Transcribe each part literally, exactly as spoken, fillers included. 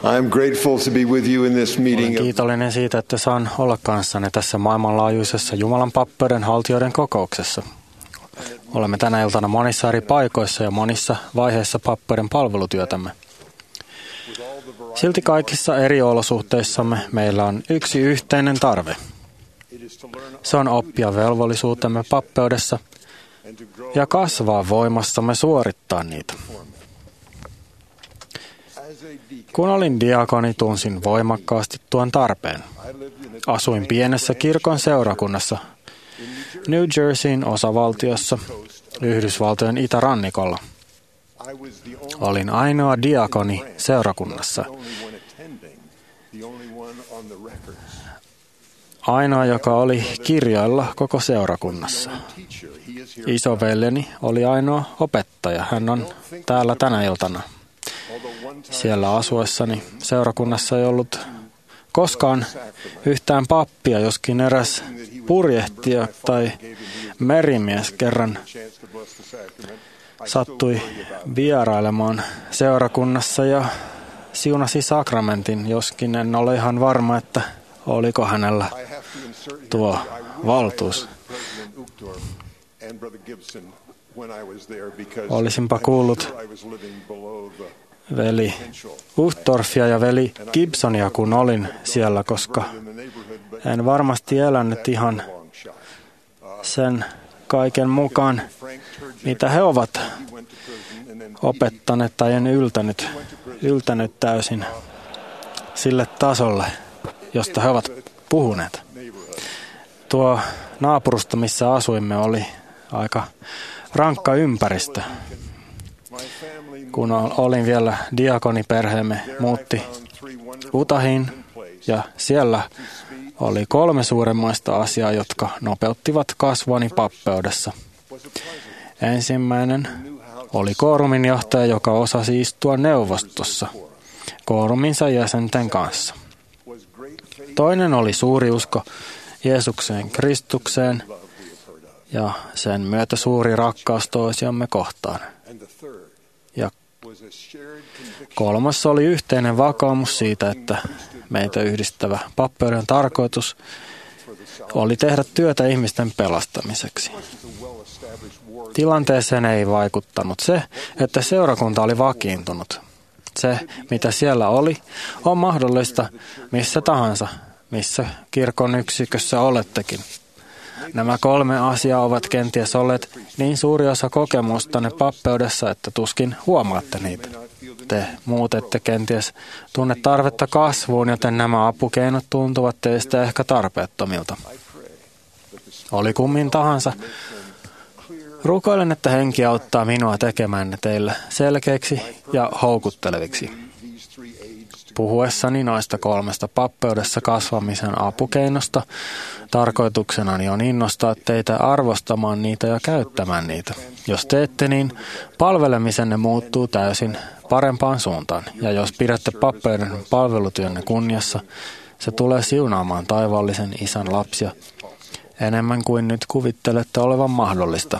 I'm grateful to be with you in this meeting. Olen kiitollinen siitä, että saan olla kanssanne tässä maailmanlaajuisessa Jumalan pappeuden haltijoiden kokouksessa. Olemme tänä iltana monissa eri paikoissa ja monissa vaiheissa pappeuden palvelutyötämme. Silti kaikissa eri olosuhteissamme meillä on yksi yhteinen tarve. Se on oppia velvollisuutemme pappeudessa ja kasvaa voimassamme suorittaa niitä. Kun olin diakoni, tunsin voimakkaasti tuon tarpeen. Asuin pienessä kirkon seurakunnassa New Jerseyn osavaltiossa Yhdysvaltojen itärannikolla. Olin ainoa diakoni seurakunnassa. Ainoa, joka oli kirjoilla koko seurakunnassa. Isoveljeni oli ainoa opettaja. Hän on täällä tänä iltana. Siellä asuessani seurakunnassa ei ollut koskaan yhtään pappia, joskin eräs purjehtija tai merimies kerran sattui vierailemaan seurakunnassa ja siunasi sakramentin, joskin en ole ihan varma, että oliko hänellä tuo valtuus. Olisinpa kuullut veli Uchtdorfia ja veli Gibsonia, kun olin siellä, koska en varmasti elänyt ihan sen kaiken mukaan, mitä he ovat opettaneet, tai en yltänyt, yltänyt täysin sille tasolle, josta he ovat puhuneet. Tuo naapurusto, missä asuimme, oli aika rankka ympäristö. Kun olin vielä diakoni, perheemme muutti Utahiin ja siellä oli kolme suuremmoista asiaa, jotka nopeuttivat kasvuani pappeudessa. Ensimmäinen oli koorumin johtaja, joka osasi istua neuvostossa kooruminsa jäsenten kanssa. Toinen oli suuri usko Jeesukseen Kristukseen ja sen myötä suuri rakkaus toisiamme kohtaan. Ja kolmas oli yhteinen vakaumus siitä, että meitä yhdistävä pappeuden tarkoitus oli tehdä työtä ihmisten pelastamiseksi. Tilanteeseen ei vaikuttanut se, että seurakunta oli vakiintunut. Se, mitä siellä oli, on mahdollista missä tahansa, missä kirkon yksikössä olettekin. Nämä kolme asiaa ovat kenties olleet niin suuri osa kokemustanne pappeudessa, että tuskin huomaatte niitä. Te muut ette kenties tunne tarvetta kasvuun, joten nämä apukeinot tuntuvat teistä ehkä tarpeettomilta. Oli kummin tahansa. Rukoilen, että henki auttaa minua tekemään ne teille selkeiksi ja houkutteleviksi. Puhuessani noista kolmesta pappeudessa kasvamisen apukeinosta tarkoituksenani on innostaa teitä arvostamaan niitä ja käyttämään niitä. Jos teette niin, palvelemisenne muuttuu täysin parempaan suuntaan. Ja jos pidätte pappeuden palvelutyönne kunniassa, se tulee siunaamaan taivaallisen Isän lapsia enemmän kuin nyt kuvittelette olevan mahdollista.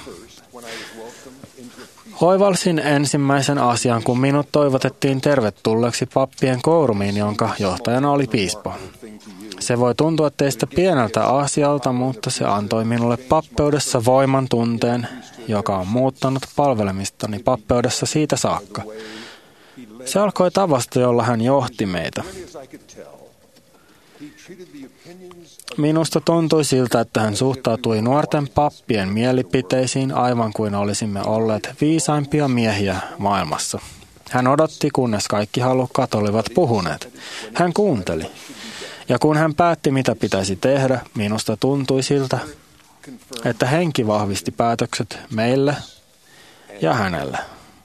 Oivalsin ensimmäisen asian, kun minut toivotettiin tervetulleeksi pappien koorumiin, jonka johtajana oli piispa. Se voi tuntua teistä pieneltä asialta, mutta se antoi minulle pappeudessa voiman tunteen, joka on muuttanut palvelemistani pappeudessa siitä saakka. Se alkoi tavasta, jolla hän johti meitä. Minusta tuntui siltä, että hän suhtautui nuorten pappien mielipiteisiin aivan kuin olisimme olleet viisaimpia miehiä maailmassa. Hän odotti, kunnes kaikki halukkaat olivat puhuneet. Hän kuunteli. Ja kun hän päätti, mitä pitäisi tehdä, minusta tuntui siltä, että henki vahvisti päätökset meille ja hänelle.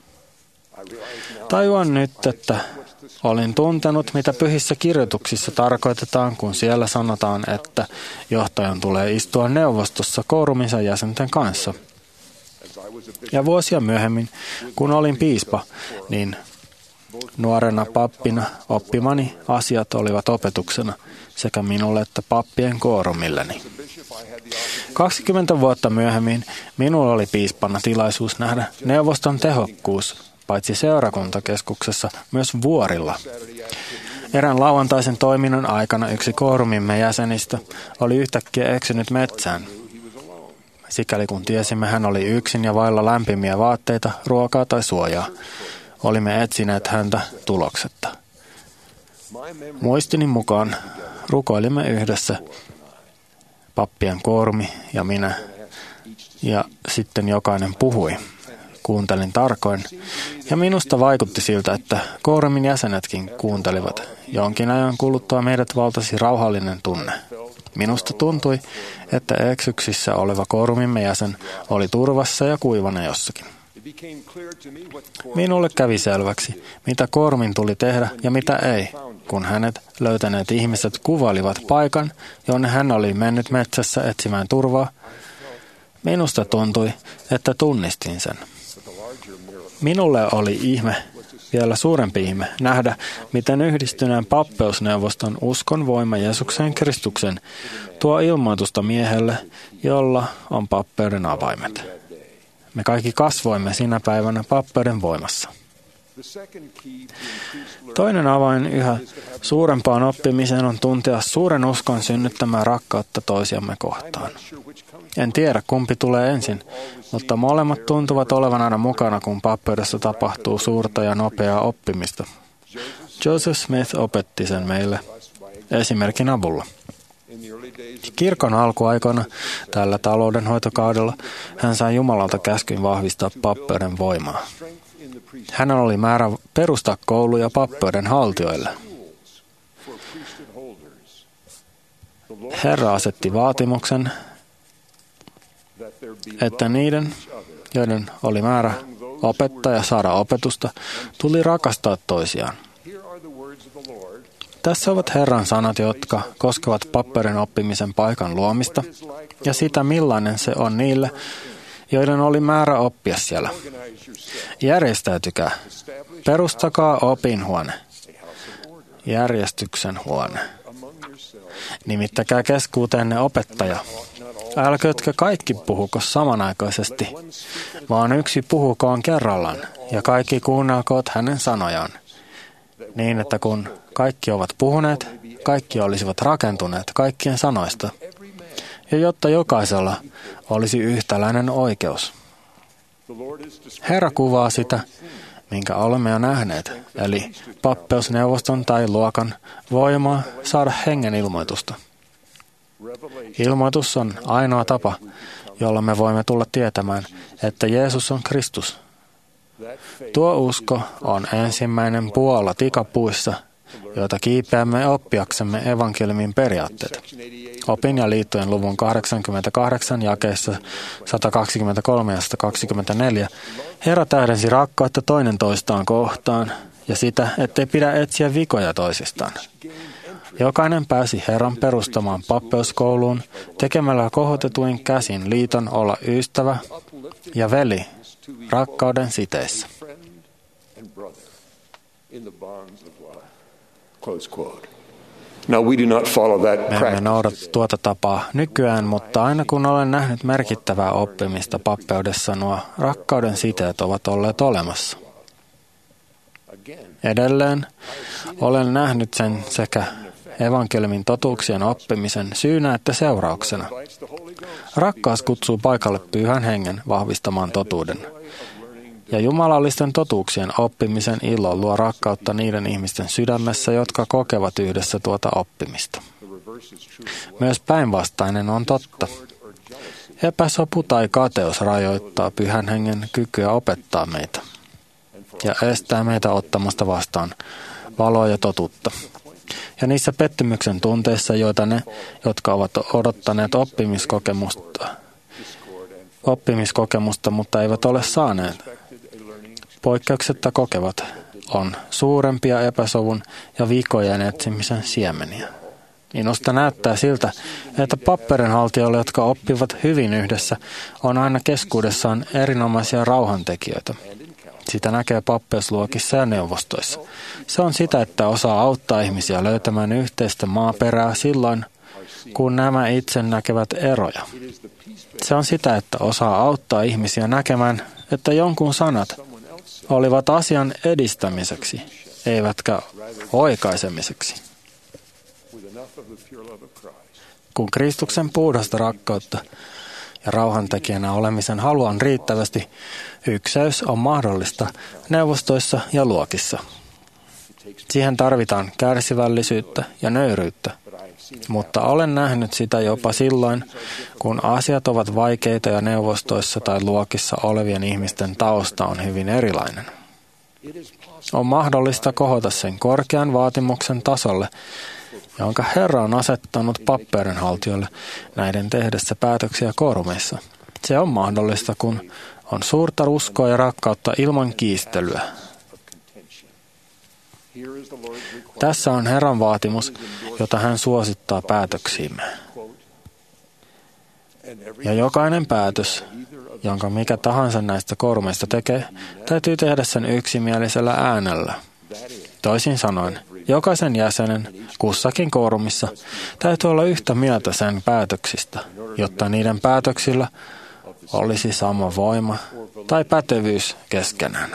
Tajuan nyt, että olin tuntenut, mitä pyhissä kirjoituksissa tarkoitetaan, kun siellä sanotaan, että johtajan tulee istua neuvostossa kooruminsa jäsenten kanssa. Ja vuosia myöhemmin, kun olin piispa, niin nuorena pappina oppimani asiat olivat opetuksena sekä minulle että pappien koorumilleni. kaksikymmentä vuotta myöhemmin minulla oli piispana tilaisuus nähdä neuvoston tehokkuus, paitsi seurakuntakeskuksessa, myös vuorilla. Erään lauantaisen toiminnan aikana yksi koorumimme jäsenistä oli yhtäkkiä eksynyt metsään. Sikäli kun tiesimme, hän oli yksin ja vailla lämpimiä vaatteita, ruokaa tai suojaa. Olimme etsineet häntä tuloksetta. Muistini mukaan rukoilimme yhdessä, pappien koorumi ja minä, ja sitten jokainen puhui. Kuuntelin tarkoin, ja minusta vaikutti siltä, että koorumin jäsenetkin kuuntelivat. Jonkin ajan kuluttua meidät valtasi rauhallinen tunne. Minusta tuntui, että eksyksissä oleva koorumimme jäsen oli turvassa ja kuivana jossakin. Minulle kävi selväksi, mitä koorumin tuli tehdä ja mitä ei, kun hänet löytäneet ihmiset kuvailivat paikan, jonne hän oli mennyt metsässä etsimään turvaa. Minusta tuntui, että tunnistin sen. Minulle oli ihme, vielä suurempi ihme, nähdä, miten yhdistyneen pappeusneuvoston uskon voima Jeesuksen Kristuksen tuo ilmoitusta miehelle, jolla on pappeuden avaimet. Me kaikki kasvoimme sinä päivänä pappeuden voimassa. Toinen avain yhä suurempaan oppimiseen on tuntea suuren uskon synnyttämää rakkautta toisiamme kohtaan. En tiedä, kumpi tulee ensin, mutta molemmat tuntuvat olevan aina mukana, kun pappeudessa tapahtuu suurta ja nopeaa oppimista. Joseph Smith opetti sen meille esimerkin avulla. Kirkon alkuaikoina tällä taloudenhoitokaudella hän sai Jumalalta käskyn vahvistaa pappeuden voimaa. Hänen oli määrä perustaa kouluja pappeuden haltijoille. Herra asetti vaatimuksen, että niiden, joiden oli määrä opettaa ja saada opetusta, tuli rakastaa toisiaan. Tässä ovat Herran sanat, jotka koskevat pappeuden oppimisen paikan luomista ja sitä, millainen se on niille, joiden oli määrä oppia siellä. Järjestäytykää. Perustakaa opinhuone. Järjestyksen huone. Nimittäkää keskuuteenne opettaja. Älköötkö kaikki puhuko samanaikaisesti, vaan yksi puhukoon kerrallaan, ja kaikki kuunnelkoot hänen sanojaan. Niin, että kun kaikki ovat puhuneet, kaikki olisivat rakentuneet kaikkien sanoista, ja jotta jokaisella olisi yhtäläinen oikeus. Herra kuvaa sitä, minkä olemme jo nähneet, eli pappeusneuvoston tai luokan voimaa saada hengen ilmoitusta. Ilmoitus on ainoa tapa, jolla me voimme tulla tietämään, että Jeesus on Kristus. Tuo usko on ensimmäinen puola tikapuissa, joita kiipeämme oppiaksemme evankeliumin periaatteet. Opin ja liittojen luvun kahdeksankymmentäkahdeksan jakeissa sata kaksikymmentäkolme ja sata kaksikymmentäneljä Herra tähdensi rakkautta toinen toistaan kohtaan ja sitä, ettei pidä etsiä vikoja toisistaan. Jokainen pääsi Herran perustamaan pappeuskouluun tekemällä kohotetuin käsin liiton olla ystävä ja veli rakkauden siteissä. Me emme noudata tuota tapaa nykyään, mutta aina kun olen nähnyt merkittävää oppimista pappeudessa, nuo rakkauden siteet ovat olleet olemassa. Edelleen olen nähnyt sen sekä evankeliumin totuuksien oppimisen syynä että seurauksena. Rakkaus kutsuu paikalle Pyhän Hengen vahvistamaan totuuden. Ja jumalallisten totuuksien oppimisen ilo luo rakkautta niiden ihmisten sydämessä, jotka kokevat yhdessä tuota oppimista. Myös päinvastainen on totta. Epäsopu tai kateus rajoittaa Pyhän Hengen kykyä opettaa meitä ja estää meitä ottamasta vastaan valoa ja totuutta. Ja niissä pettymyksen tunteissa, joita ne, jotka ovat odottaneet oppimiskokemusta, oppimiskokemusta, mutta eivät ole saaneet, poikkeuksetta kokevat, on suurempia epäsovun ja vikojen etsimisen siemeniä. Minusta näyttää siltä, että papperinhaltijoille, jotka oppivat hyvin yhdessä, on aina keskuudessaan erinomaisia rauhantekijöitä. Sitä näkee pappeusluokissa ja neuvostoissa. Se on sitä, että osaa auttaa ihmisiä löytämään yhteistä maaperää silloin, kun nämä itse näkevät eroja. Se on sitä, että osaa auttaa ihmisiä näkemään, että jonkun sanat olivat asian edistämiseksi eivätkä oikaisemiseksi. Kun Kristuksen puhdasta rakkautta ja rauhantekijänä olemisen halua on riittävästi, ykseys on mahdollista neuvostoissa ja luokissa. Siihen tarvitaan kärsivällisyyttä ja nöyryyttä, mutta olen nähnyt sitä jopa silloin, kun asiat ovat vaikeita ja neuvostoissa tai luokissa olevien ihmisten tausta on hyvin erilainen. On mahdollista kohota sen korkean vaatimuksen tasolle, jonka Herra on asettanut pappeudenhaltijoille näiden tehdessä päätöksiä koorumeissa. Se on mahdollista, kun on suurta uskoa ja rakkautta ilman kiistelyä. Tässä on Herran vaatimus, jota hän suosittaa päätöksiimme. Ja jokainen päätös, jonka mikä tahansa näistä koorumeista tekee, täytyy tehdä sen yksimielisellä äänellä. Toisin sanoen, jokaisen jäsenen kussakin koorumissa täytyy olla yhtä mieltä sen päätöksistä, jotta niiden päätöksillä olisi sama voima tai pätevyys keskenään.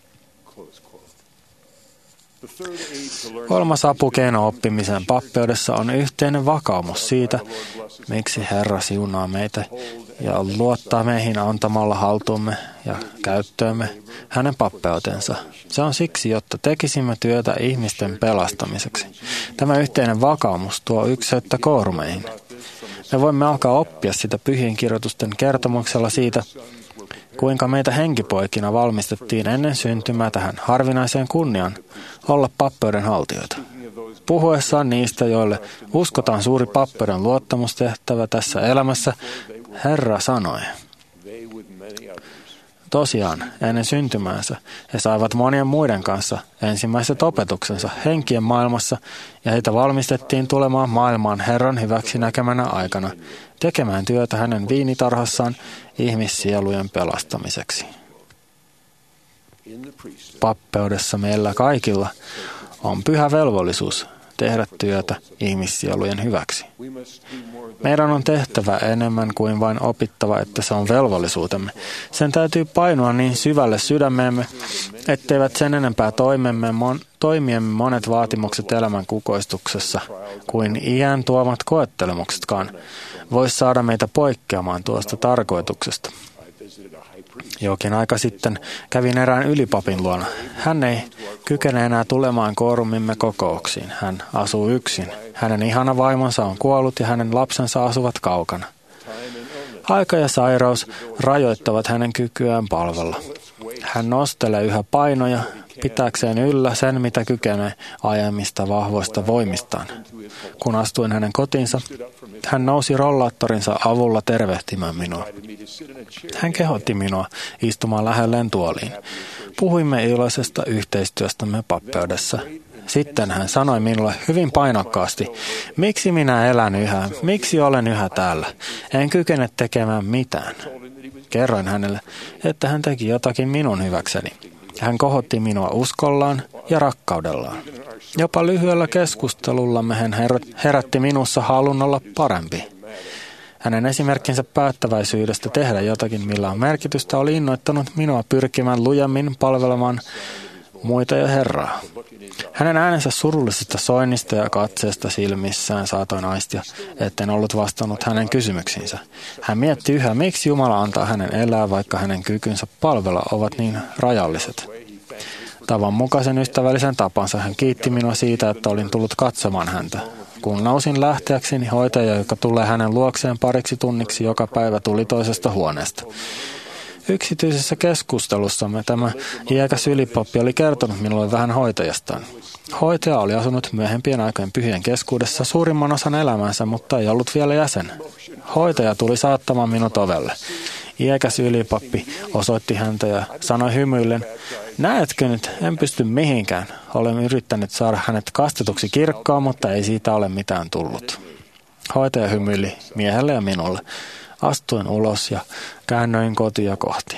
Kolmas apukeino oppimisen pappeudessa on yhteinen vakaumus siitä, miksi Herra siunaa meitä ja luottaa meihin antamalla haltuumme ja käyttöömme hänen pappeutensa. Se on siksi, jotta tekisimme työtä ihmisten pelastamiseksi. Tämä yhteinen vakaumus tuo ykseyttä koorumeihin. Me voimme alkaa oppia sitä pyhien kirjoitusten kertomuksella siitä, kuinka meitä henkipoikina valmistettiin ennen syntymää tähän harvinaiseen kunniaan olla pappeuden haltijoita. Puhuessaan niistä, joille uskotaan suuri pappeuden luottamustehtävä tässä elämässä, Herra sanoi: tosiaan, ennen syntymäänsä he saivat monien muiden kanssa ensimmäiset opetuksensa henkien maailmassa, ja heitä valmistettiin tulemaan maailmaan Herran hyväksi näkemänä aikana, tekemään työtä hänen viinitarhassaan ihmissielujen pelastamiseksi. Pappeudessa meillä kaikilla on pyhä velvollisuus tehdä työtä ihmissielujen hyväksi. Meidän on tehtävä enemmän kuin vain opittava, että se on velvollisuutemme. Sen täytyy painua niin syvälle sydämeemme, etteivät sen enempää toimemme, mon, toimiemme monet vaatimukset elämän kukoistuksessa kuin iän tuomat koettelemuksetkaan voisi saada meitä poikkeamaan tuosta tarkoituksesta. Jokin aika sitten kävin erään ylipapin luona. Hän ei kykene enää tulemaan koorumimme kokouksiin. Hän asuu yksin. Hänen ihana vaimonsa on kuollut ja hänen lapsensa asuvat kaukana. Aika ja sairaus rajoittavat hänen kykyään palvella. Hän nostelee yhä painoja pitääkseen yllä sen, mitä kykenee aiemmista vahvoista voimistaan. Kun astuin hänen kotiinsa, hän nousi rollaattorinsa avulla tervehtimään minua. Hän kehotti minua istumaan lähelleen tuoliin. Puhuimme iloisesta yhteistyöstämme pappeudessa. Sitten hän sanoi minulle hyvin painokkaasti, miksi minä elän yhä, miksi olen yhä täällä. En kykene tekemään mitään. Kerroin hänelle, että hän teki jotakin minun hyväkseni. Hän kohotti minua uskollaan ja rakkaudellaan. Jopa lyhyellä keskustelullamme hän herätti minussa halun olla parempi. Hänen esimerkkinsä päättäväisyydestä tehdä jotakin, millä on merkitystä, oli innoittanut minua pyrkimään lujemmin palvelemaan muita ja Herraa. Hänen äänensä surullisesta soinnista ja katseesta silmissään saatoin aistia, etten ollut vastannut hänen kysymyksiinsä. Hän mietti yhä, miksi Jumala antaa hänen elää, vaikka hänen kykynsä palvella ovat niin rajalliset. Tavan mukaisen ystävällisen tapansa hän kiitti minua siitä, että olin tullut katsomaan häntä. Kun nousin lähteäkseni, hoitaja, joka tulee hänen luokseen pariksi tunniksi joka päivä, tuli toisesta huoneesta. Yksityisessä keskustelussamme tämä iäkäs ylipappi oli kertonut minulle vähän hoitajastaan. Hoitaja oli asunut myöhempien aikojen pyhien keskuudessa suurimman osan elämänsä, mutta ei ollut vielä jäsen. Hoitaja tuli saattamaan minut ovelle. Iäkäs ylipappi osoitti häntä ja sanoi hymyillen, näetkö nyt, en pysty mihinkään. Olen yrittänyt saada hänet kastetuksi kirkkoon, mutta ei siitä ole mitään tullut. Hoitaja hymyili miehelle ja minulle. Astuin ulos ja käännöin kotia kohti.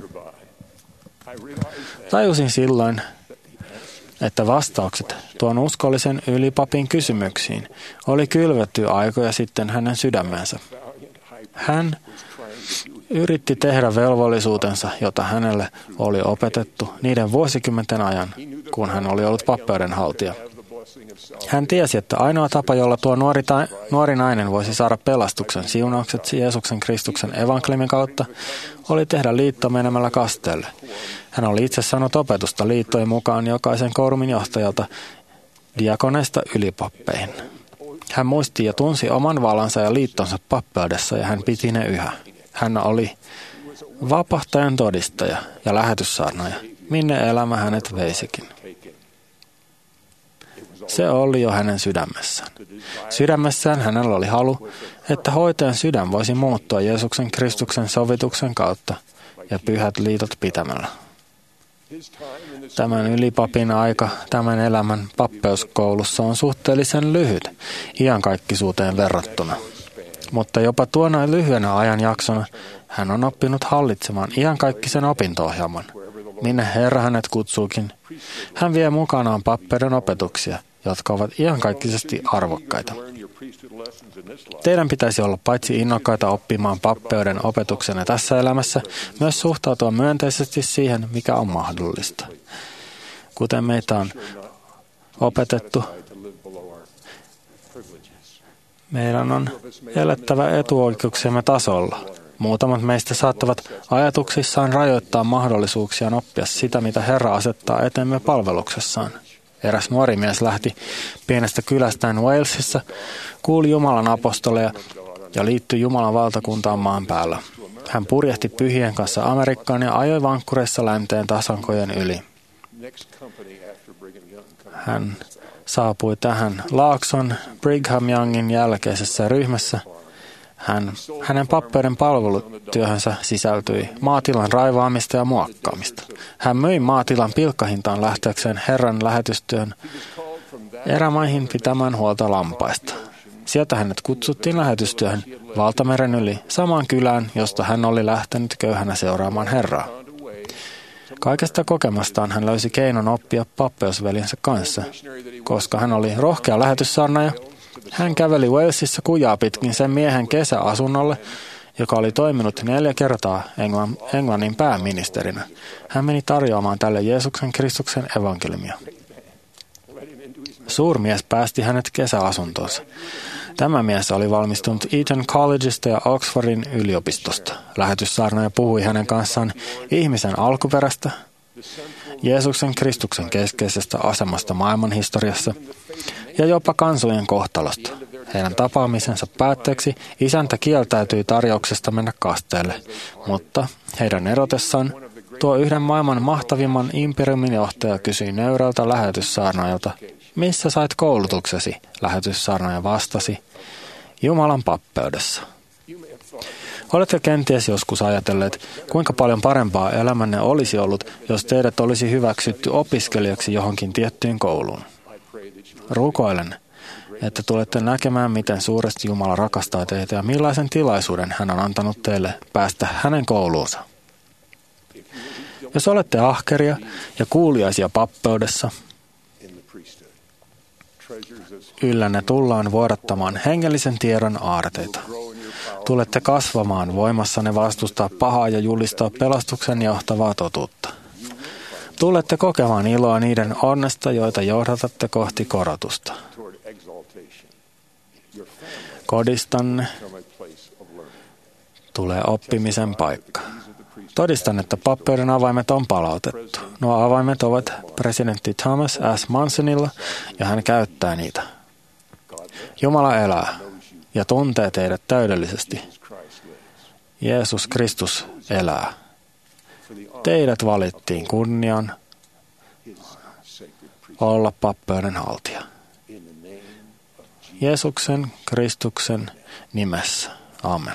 Tajusin silloin, että vastaukset tuon uskollisen ylipapin kysymyksiin oli kylvetty aikoja sitten hänen sydämensä. Hän yritti tehdä velvollisuutensa, jota hänelle oli opetettu niiden vuosikymmenten ajan, kun hän oli ollut pappeudenhaltija. Hän tiesi, että ainoa tapa, jolla tuo nuori, ta- nuori nainen voisi saada pelastuksen siunaukset Jeesuksen Kristuksen evankeliumin kautta, oli tehdä liitto menemällä kasteelle. Hän oli itse saanut opetusta liittojen mukaan jokaisen kourumin johtajalta diakoneista ylipappeihin. Hän muisti ja tunsi oman valansa ja liittonsa pappeudessa ja hän piti ne yhä. Hän oli vapahtajan todistaja ja lähetyssaarnaaja, minne elämä hänet veisikin. Se oli jo hänen sydämessään. Sydämessään hänellä oli halu, että hoitajan sydän voisi muuttua Jeesuksen Kristuksen sovituksen kautta ja pyhät liitot pitämällä. Tämän ylipapin aika tämän elämän pappeuskoulussa on suhteellisen lyhyt iankaikkisuuteen verrattuna. Mutta jopa tuona lyhyenä ajanjaksona hän on oppinut hallitsemaan iankaikkisen opinto-ohjelman, minne Herra hänet kutsuukin. Hän vie mukanaan pappeuden opetuksia, jotka ovat iankaikkisesti arvokkaita. Teidän pitäisi olla paitsi innokkaita oppimaan pappeuden opetuksena tässä elämässä, myös suhtautua myönteisesti siihen, mikä on mahdollista. Kuten meitä on opetettu, meidän on elettävä etuoikeuksiemme tasolla. Muutamat meistä saattavat ajatuksissaan rajoittaa mahdollisuuksiaan oppia sitä, mitä Herra asettaa eteemme palveluksessaan. Eräs nuori mies lähti pienestä kylästään Walesissa, kuuli Jumalan apostoleja ja liittyi Jumalan valtakuntaan maan päällä. Hän purjehti pyhien kanssa Amerikkaan ja ajoi vankkureissa länteen tasankojen yli. Hän saapui tähän Laakson Brigham Youngin jälkeisessä ryhmässä. Hän, hänen pappeuden palvelutyöhönsä sisältyi maatilan raivaamista ja muokkaamista. Hän myi maatilan pilkkahintaan lähteäkseen Herran lähetystyön erämaihin pitämään huolta lampaista. Sieltä hänet kutsuttiin lähetystyöhön valtameren yli samaan kylään, josta hän oli lähtenyt köyhänä seuraamaan Herraa. Kaikesta kokemastaan hän löysi keinon oppia pappeusveljensä kanssa. Koska hän oli rohkea lähetyssaarnaaja, hän käveli Walesissa kujaa pitkin sen miehen kesäasunnolle, joka oli toiminut neljä kertaa Englannin pääministerinä. Hän meni tarjoamaan tälle Jeesuksen Kristuksen evankeliumia. Suurmies päästi hänet kesäasuntoonsa. Tämä mies oli valmistunut Eton Collegeista ja Oxfordin yliopistosta. Lähetyssaarnaaja puhui hänen kanssaan ihmisen alkuperästä, Jeesuksen Kristuksen keskeisestä asemasta maailmanhistoriassa ja jopa kansojen kohtalosta. Heidän tapaamisensa päätteeksi isäntä kieltäytyi tarjouksesta mennä kasteelle, mutta heidän erotessaan tuo yhden maailman mahtavimman imperiumin johtaja kysyi nöyrältä lähetyssaarnaajalta, missä sait koulutuksesi? Lähetyssaarnaaja vastasi, Jumalan pappeudessa. Olette kenties joskus ajatelleet, kuinka paljon parempaa elämänne olisi ollut, jos teidät olisi hyväksytty opiskelijaksi johonkin tiettyyn kouluun. Rukoilen, että tulette näkemään, miten suuresti Jumala rakastaa teitä ja millaisen tilaisuuden hän on antanut teille päästä hänen kouluunsa. Jos olette ahkeria ja kuuliaisia pappeudessa, yllänne tullaan vuodattamaan hengellisen tiedon aarteita. Tulette kasvamaan voimassanne vastustaa pahaa ja julistaa pelastuksen johtavaa totuutta. Tulette kokemaan iloa niiden onnesta, joita johdatatte kohti korotusta. Kodistanne tulee oppimisen paikka. Todistan, että pappeuden avaimet on palautettu. Nuo avaimet ovat presidentti Thomas S. Munsonilla ja hän käyttää niitä. Jumala elää ja tuntee teidät täydellisesti. Jeesus Kristus elää. Teidät valittiin kunnian olla pappeuden haltija. Jeesuksen Kristuksen nimessä. Amen.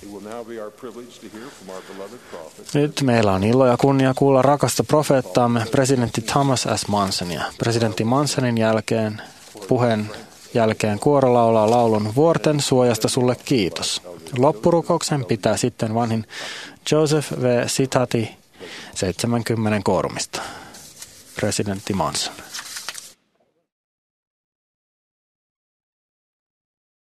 Nyt meillä on ilo ja kunnia kuulla rakasta profeettaamme presidentti Thomas S. Munsonia. Presidentti Munsonin jälkeen, puheen jälkeen kuoro laulaa laulun Vuorten suojasta sulle kiitos. Loppurukouksen pitää sitten vanhin Joseph V. Sitati seitsemänkymmentä koorumista. Presidentti Munson.